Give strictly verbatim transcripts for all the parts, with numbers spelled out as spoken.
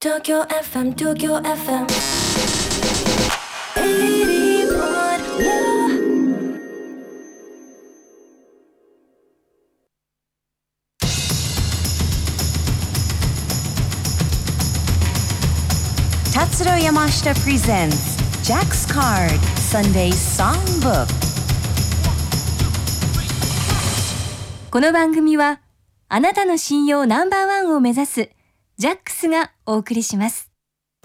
東京 エフエム 東京 エフエム達郎山下 presents Jack's Card Sunday Songbook。 この番組はあなたの信用ナンバーワンを目指すジャックスがお送りします。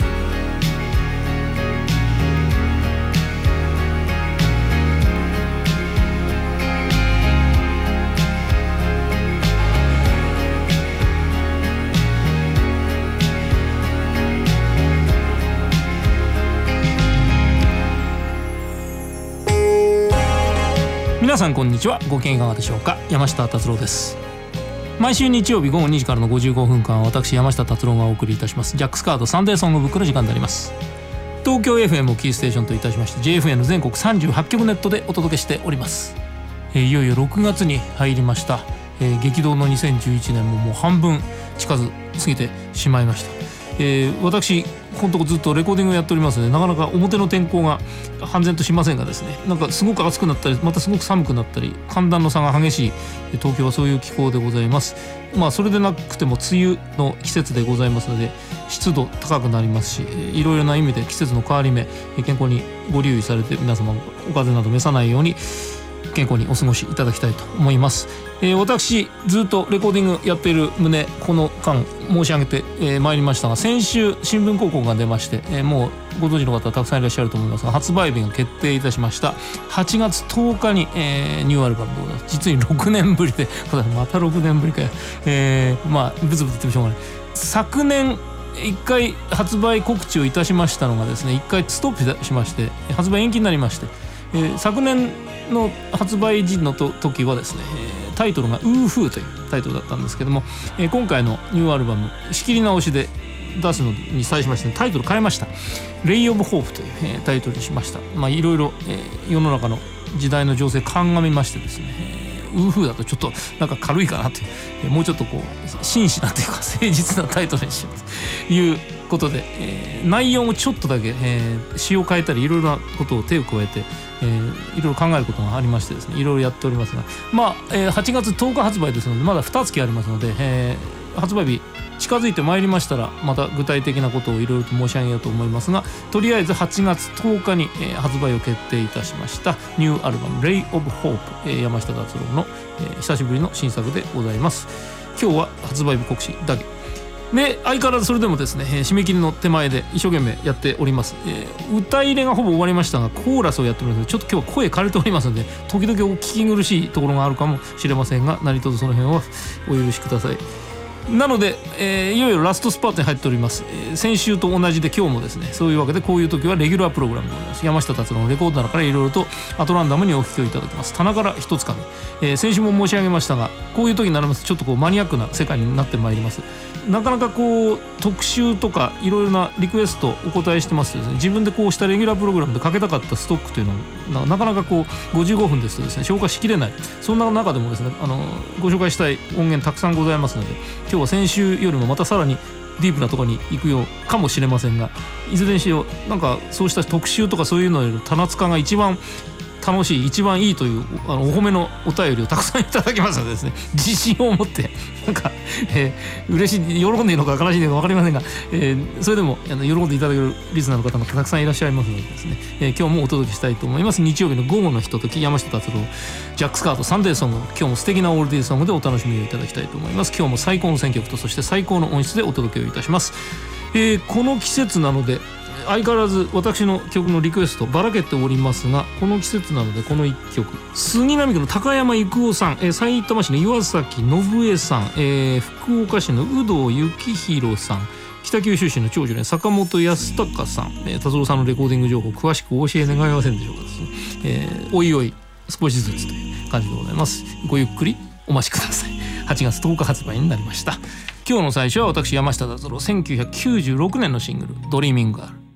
皆さんこんにちは。ご機嫌いかがでしょうか。山下達郎です。毎週日曜日ごごにじからのごじゅうごふんかんは私山下達郎がお送りいたしますジャックスカードサンデーソングブックの時間であります。東京 エフエム をキーステーションといたしまして ジェイエフエー の全国さんじゅうはちきょくネットでお届けしております。えー、いよいよろくがつに入りました。えー、激動のにせんじゅういちねんももう半分近づ過ぎてしまいました。えー、私このとこずっとレコーディングをやっておりますのでなかなか表の天候が半然としませんがですね、なんかすごく暑くなったりまたすごく寒くなったり寒暖の差が激しい東京はそういう気候でございます。まあそれでなくても梅雨の季節でございますので湿度高くなりますし、いろいろな意味で季節の変わり目健康にご留意されて皆様お風邪など召さないように健康にお過ごしいただきたいと思います。えー、私ずっとレコーディングやっている旨この間申し上げてまい、えー、りましたが、先週新聞広告が出まして、えー、もうご存知の方たくさんいらっしゃると思いますが発売日が決定いたしました。はちがつとおかに、えー、ニューアルバムでございます。実にろくねんぶりでまたろくねんぶりかよ、えー、まあブツブツ言ってもしょうがない。昨年いっかい発売告知をいたしましたのがですねいっかいストップしまして発売延期になりまして、えー、昨年の発売時のと時はですね、えー、タイトルがウーフーというタイトルだったんですけども、えー、今回のニューアルバム仕切り直しで出すのに際しまして、ね、タイトル変えました。レイオブホープという、えー、タイトルにしました。まあいろいろ、えー、世の中の時代の情勢鑑みましてですね、えー、ウーフーだとちょっとなんか軽いかなという、えー、もうちょっとこう真摯なというか誠実なタイトルにしようということで、えー、内容もちょっとだけ、えー、詩を変えたりいろいろなことを手を加えて、えー、いろいろ考えることがありましてですねいろいろやっておりますが、まあ、えー、はちがつとおか発売ですのでまだにがつありますので、えー、発売日近づいてまいりましたらまた具体的なことをいろいろと申し上げようと思いますが、とりあえずはちがつとおかに、えー、発売を決定いたしましたニューアルバム Ray of Hope、えー、山下達郎の、えー、久しぶりの新作でございます。今日は発売日告知だけで、相変わらずそれでもですね、えー、締め切りの手前で一生懸命やっております。えー、歌入れがほぼ終わりましたがコーラスをやっておりますのでちょっと今日は声枯れておりますので時々お聞き苦しいところがあるかもしれませんが何卒その辺はお許しください。なので、えー、いよいよラストスパートに入っております。えー、先週と同じで今日もですねそういうわけでこういう時はレギュラープログラムでございます。山下達郎のレコード棚からいろいろとアトランダムにお聞きをいただきます。棚から一つかみ、えー、先週も申し上げましたがこういう時になりますとちょっとこうマニアックな世界になってまいります。なかなかこう特集とかいろいろなリクエストお答えしてますとですね自分でこうしたレギュラープログラムでかけたかったストックというのをなかなかこうごじゅうごふんですとですね消化しきれない。そんな中でもですねあのご紹介したい音源たくさんございますので今日は先週よりもまたさらにディープなところに行くようかもしれませんが、いずれにしろなんかそうした特集とかそういうのより棚塚が一番楽しい一番いいというあのお褒めのお便りをたくさんいただきますのでですね自信を持ってなんか、えー、嬉しい喜んでいるのか悲しいのか分かりませんが、えー、それでもあの喜んでいただけるリスナーの方がたくさんいらっしゃいますのでですね、えー、今日もお届けしたいと思います。日曜日の午後のひととき山下達郎ジャックスカートサンデーソング、今日も素敵なオールディーソングでお楽しみをいただきたいと思います。今日も最高の選曲とそして最高の音質でお届けをいたします。えー、この季節なので相変わらず私の曲のリクエストばらけておりますが、この季節なのでこのいっきょく杉並区の高山郁夫さん、えー、埼玉市の岩崎信江さん、えー、福岡市の有働幸宏さん、北九州市の長女ね坂本康隆さん、えー、達郎さんのレコーディング情報詳しくお教え願いませんでしょうかですね、えー、おいおい少しずつという感じでございます。ごゆっくりお待ちください。はちがつとおか発売になりました。今日の最初は私山下達郎せんきゅうひゃくきゅうじゅうろくねんのシングルドリーミングガール。